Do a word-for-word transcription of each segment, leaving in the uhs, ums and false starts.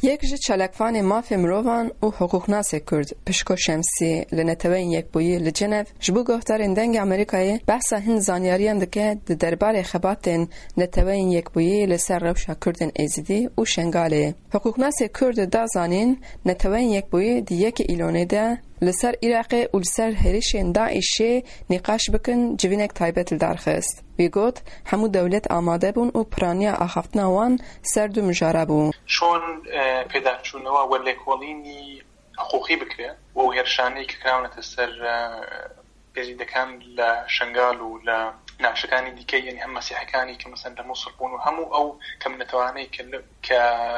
یک جه چالکوان مافی مروان و حقوقناس کرد پشکو شمسی لنتوین یک بویی لجنف جبو گفتارین دنگ امریکای بحثا هن زانیاریان دکه ده دربار خباتین نتوین یک بویی لسر روشا کردن ایزیدی و شنگاله. حقوقناس کرد دا زانین نتوین یک بویی دی یک ایلونه ده لسر عراق و لسر هریشین داعشه نقاش بکن جوینک تایبت الدارخست. ویگوت همو دولت آماده بون و پرانیا آخفتنا وان سرد و مجاره بون. شون پیدا چونوا ولیکولینی حقوقی بکره و هرشانی که کراونت سر بزیدکان لشنگال و لنعشکانی دیگه یعنی هم مسیحکانی که مثلا لمصر بون و همو او کم نتوانی که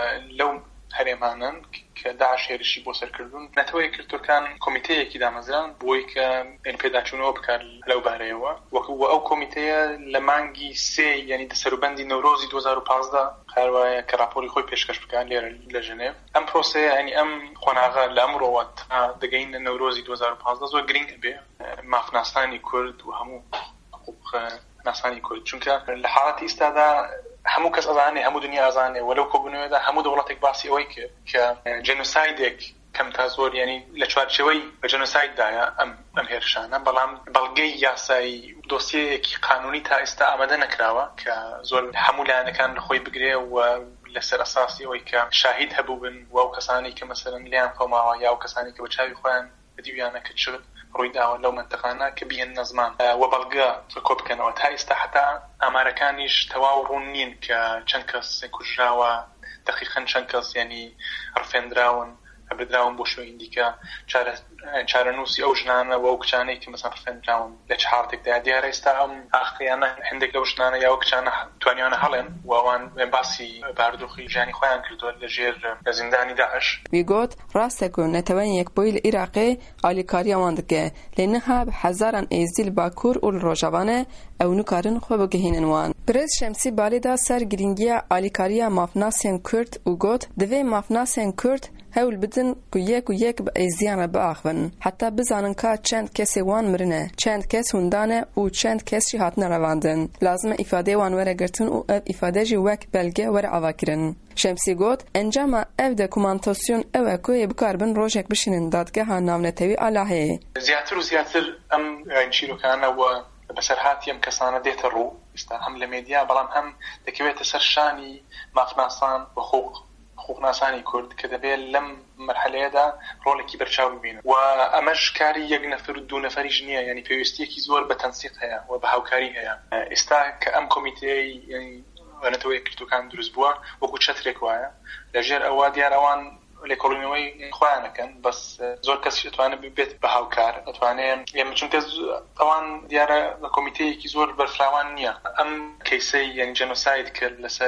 لو هرمانن که داعش هرشی بوسر کردون نتوی کرتوکان کمیته کی دامزران بوی که این پیدا چونو بکار لو بهرهوا و او کمیته لمانگی سه یعنی دسروبندی نوروزی دو هزار و پانزده قراره که راپوری خوی پیشکش بکن ل ژنو ام پروسه یعنی ام خناغه لامروات دگین نوروزی دو هزار و پانزده زو گرینگ به مافناستانی کرد و همو حقوق ناسانی کرد چون که لحالتی استاده همو کس ازانه همو دنیا ازانه ولو کوبنو ده همو دولتك باسی اوی که که جنوسایدک کم تازور یعنی لچوارچوی جنوساید دایا ام ام هرشانه بلام بلگی یاسای دوسیه کی قانونی تا استا آماده نکراوه که زول همو لانه کان خوی بگیره و لسر اساسی اوی که شاهد هبوبن و او کسانی که مثلا لیان قوما یا او کسانی که بچاوی خوان بدیوانه کچر رویدا ولو منطقانا كبين نظمان وبلغا كوب كانوا تايست حتى امريكانيش تواورونين كشنكس كجراوا دقيقا شنكس يعني رفندراون بدراون بوشو انديكا چاره چارنوسي او جنانا و اوكچاني كي مثلا رفندراون لچارتك دا ديار استا ام اخيانا عندك لو جنانا يا اوكچانا توانيانا حلن وان باسي باردوخي جاني خوان كردو لجير زنداني داعش بيقول راسكو نتوان يك بويل عراقي اليكاريا واندك لانها هزاران ازيل باكور و روجوانه او نکارن خو بگهینن وان برز شمسی بالدا سر گرینگیا اليكاريا مافناسن کرد و گوت دوی مافناسن کرد هول بدن کو یک و یک به ایزیان باخون حتی بزانن که چند کسی وان مرنه چند کس هندانه و چند کسی هاتن رواندن لازم ifade وان وره گرتن و ifade جی وک بلگه وره آواکرن شمسی گوت انجام اف دکومانتاسیون او کوی بکاربن روشک بشینن دادگاه ها نامنتوی آلاهی زیاتر و زیاتر ام انشیرو کانه و بسر هاتیم کسانه دیت رو استا هم لمدیا بلام هم دکویت سرشانی مافناسان و حقوق حقوق ناسانی کرد که دبی لم مرحله دا رولکی برچاو ببینه و امش کاری یک نفر دو نفری جنیه یعنی پیوستی کی زور به تنسیق هيا و به هاوکاری هيا استا که ام کمیته یعنی ونتوی کتو کام دروز بوا و کو چترک وایا لجر او دیار اوان لکولونیوی خوانه کن بس زور کسی توانه بیت به هاوکار توانه یعنی چون که اوان دیار کمیته کی زور برفراوان نیا ام کیسی یعنی جنوساید که لسر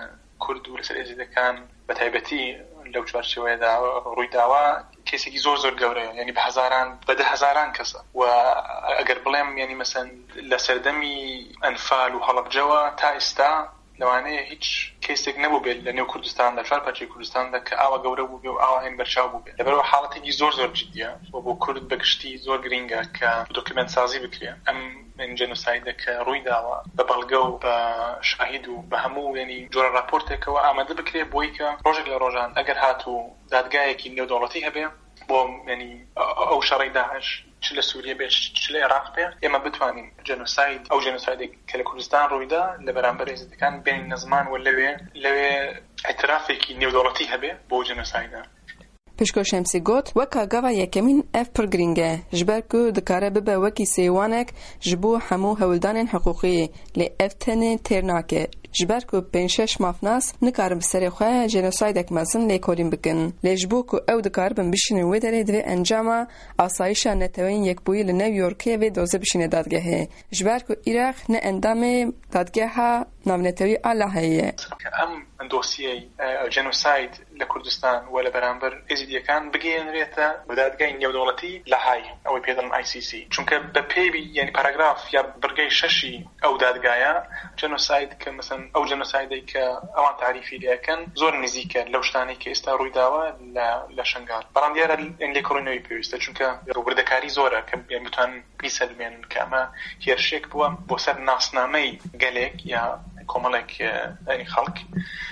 کرد و لسر ازیدکان بتایبەتی لەو چوارچێوەیەدا ڕووی داوە کێسێکی زۆر زۆر گەورەیە یعنی بە هەزاران بە ده هەزاران کەسە و ئەگەر بڵێم یعنی مەسەن لە سەردەمی ئەنفال و هەڵەبجەوە تا ئێستا لەوانەیە هیچ کێسێک نەبوو بێت لە نێو کوردستاندا چوار پارچەی کوردستاندا کە ئاوا گەورە بوو بێ و ئاوا هێن بەرچاو بوو بێت لەبەرەوە حاڵەتێکی زۆر زۆر جددیە و بۆ کورد بەگشتی زۆر گرینگە کە دۆکیمنت سازی بکرێ ئەم من جنوساید که روی داوا به بلگه و به شاهد و به همو یعنی جور راپورت که و آماده بکره بوی که روزی لروزان اگر هاتو دادگاهی که نیو دولتی هبه با یعنی او شرعی داعش چه لسوریه به چه لعراق به اما بتوانیم جنوساید او جنوساید که لکردستان روی دا لبرانبر ازده کان بین نظمان و لوی لوی اعترافی که نیو دولتی هبه با جنوساید پشکو شمسی گوت وکا گاوا یکمین اف پرگرینگه جبر کو دکاره ببه وکی سیوانک جبو همو هولدان حقوقی لی اف تنه ترناکه جبر کو پنشش مافناس نکارم بسری خواه جنوسایدک مزن لی کولیم بکن لی جبو کو او دکار بم بشینه و داره دوی انجام آسایشا نتوین یک بوی لنیویورکه و دوزه بشینه دادگاهه جبر کو عراق نه اندام دادگاه نامنتوی آلاهیه ام دوسیه جنوساید لکردستان ولا برانبر ازیدیه کان بگین ریتا بدادگاه نیو دولتی لهای او پیدن آی سی سی چونکه به پیبی یعنی پاراگراف یا برگای ششی او دادگاه جنوساید که مثلا او جنوسایدی که اوان تعریفی لیکن زور نزیکه لوشتانی که استا روی داوا ل شنگال برام دیار این لیکورینوی پیوسته چونکه روبردکاری زوره که یعنی بتوان بیسلمن که اما هیرشک بوا بوسر ناسنامه گلک یا کمالک یعنی خلق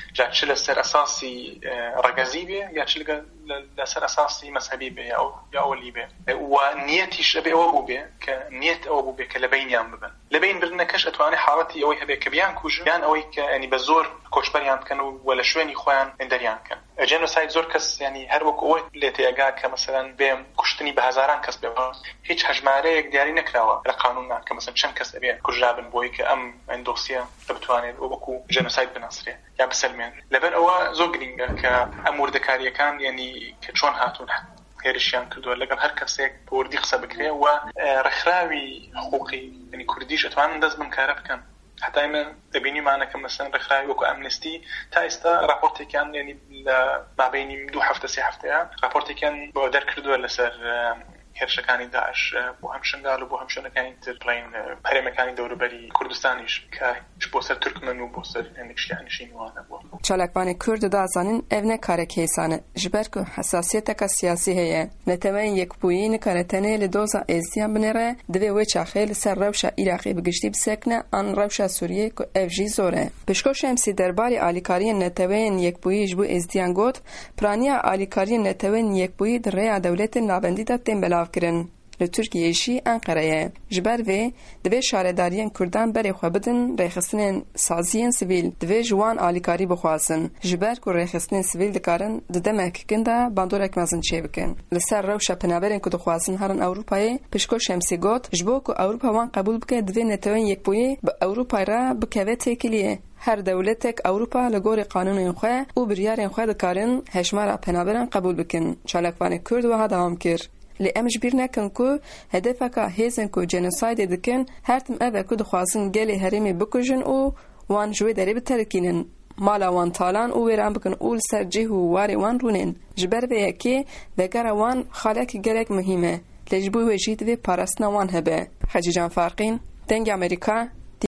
جا چ لەسەر ئەساسی ڕەگەزی بێ یا چ لەسەر ئەساسی مەذهبی بێ یا ئەوەلی بێ و نیەتیش ئەبێ ئەوە بوو بێ کە نیەت ئەوە بوو بێ کە لە بەینیان ببن لە بەین برنەکەش ئەتوانێت حاڵەتی ئەوەی هەبێ کە بیان کوژن یان ئەوەی کە ینی بە زۆر کۆچبەریان بکەن و لە شوێنی خۆیان دەریان بکەن. جێنۆساید زۆر کەس ینی هەر وەک ئەوەی لێ تێگا کە مەسەلەن بێم کوشتنی بە هەزاران کەس بێ هیچ هەژمارەیەک دیاری نەکراوە لە قانوننا کە مەسەلەن چەند کەس ئەبێ کوژرابن بۆی کە ئەم ئەندۆسیە بتوانێت وەکو جێنۆساید بناسرێ یا بسەلمێن. لەبەر ئەوە زۆر گرنگە کە ئەم وردەکاریەکان ینی کە چۆن هاتوون هێرشیان کردووە لەگەڵ هەر کەسێک بە وردی قسە بکرێ و ڕێکخراوی حقوقی ینی کوردیش ئەتوانن دەست بن کارە بکەن. حتا ئێمە دەبینیمانە کە مەسەلەن ڕێکخراوی وەکو ئەمنستی تا ئێستا راپۆرتێکیان ینی لە مابینی دوو هەفتە سێ هەفتەیە راپۆرتێکیان بۆ دەرکردووە لەسەر هێرشەکانی داعش بۆ هەم شنگال و بۆ هەم شوێنەکانی تر بڵین هەرێمەکانی دەوروبەری کوردستانیش کە بۆ سەر تورکمەن و بۆ سەر نێکشیانشینوانە بووە. چالاکبانی کورد دازانین ئەو نە کارێک هێسانە ji ber ku hesasiyeteka siyasî heye netewên yekbûyî nikare tenê li doza êziyan binêre divê wê çaxê li ser rewşa Iraqê bi giştî bisekine an rewşa Sûriyê ku ev jî zor e. Pişko Şemsî derbarê alîkariyên netewên yekbûyî ji bo êziyan got piraniya alîkariyên netewên yekbûyî di rêya dewletên navendî de tên belavkirin. Li Tirkiyeyê jî Enqereyê. Ji ber vê divê şaredariyên Kurdan berê xwe bidin rêxistinên saziyên sivîl divê ji wan alîkarî bixwazin ji ber ku rêxistinên sivîl dikarin di demek kin de bandorek mezin çê bikin. Li ser rewşa penaberên ku dixwazin herin Ewropayê Pişko Şemsî got ji bo ku Ewropa wan qebûl bike divê netewên yekbûyî bi Ewropayê re bikeve têkiliyê. Her dewletek Ewropa li gorî qanûnên xwe û biryarên xwe dikarin hejmara penaberan qebûl bikin. Çalakvanê Kurd wiha dewam kir. Li em ji bîr nekin ku hedefeka hêzên ku genosaydê dikin her tim ev e ku dixwazin gelê herêmê bikujin û wan ji wê derê biterkînin. Mala wan talan û wêran bikin û li ser cih û warê wan rûnên. Ji ber vê yekê vegera wan xalekî gelek muhîm e. Lê ji bo wê jî divê parastina wan hebe. Hecî Can Farqîn, Dengê Amerîka,